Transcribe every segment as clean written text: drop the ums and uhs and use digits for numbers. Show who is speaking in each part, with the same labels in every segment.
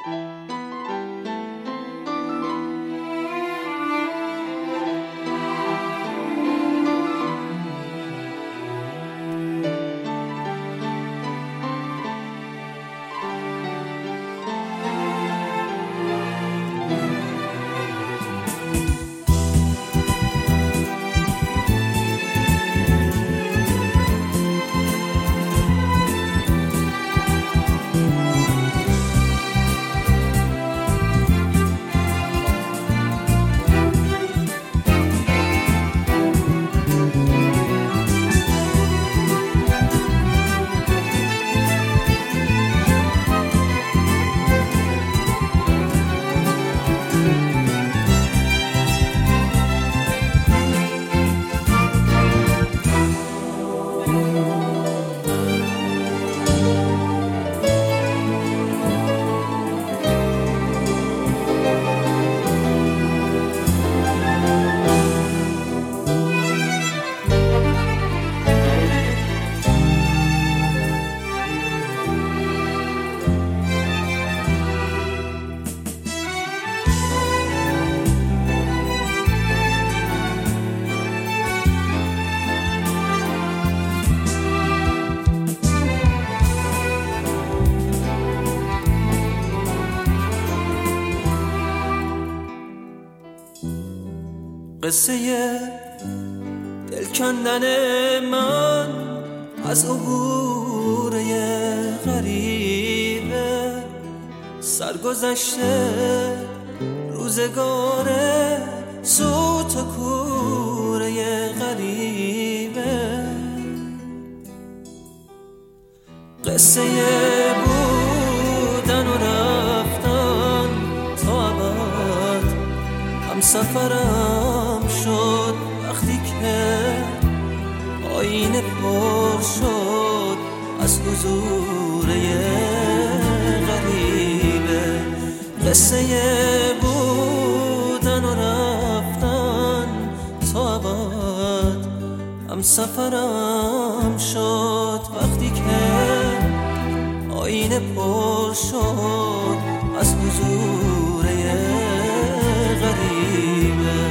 Speaker 1: قصه دل کندن من از عبور غریبه، سرگذشته روزگار سوت و کوره غریبه. قصه بودن و رفتن تا ابد همسفرم شد وقتی که آینه پر شد از حضور غریبه. قصه بودن و رفتن تا ابد همسفرم شد وقتی که آینه پر شد از حضور غریبه.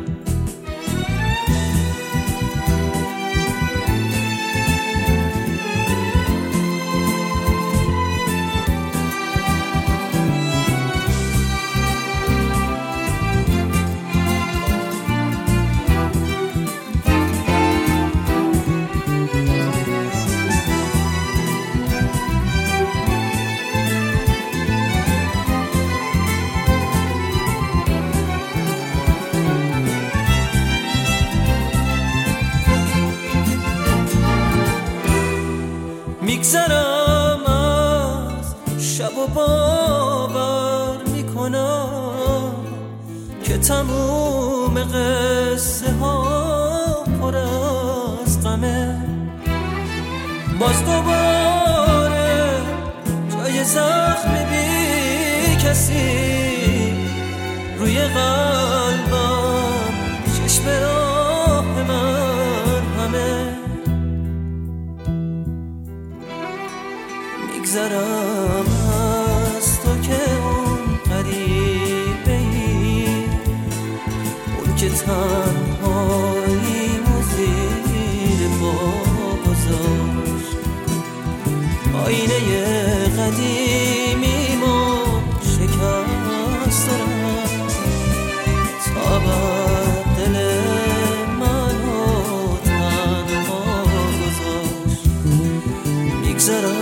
Speaker 1: میگذرم از شب و باور میکنم که تموم قصه ها پر از غمه. باز دوباره جای زخم بی کسی روی قلبم، چشم راه من همه. میگذرم از تو که اون غریبه ای، اون که تنهایی زیر پا گذاشت. آینه قدیمی ما شکست رفت تا ابد دل منو تنها گذاشت. میگذرم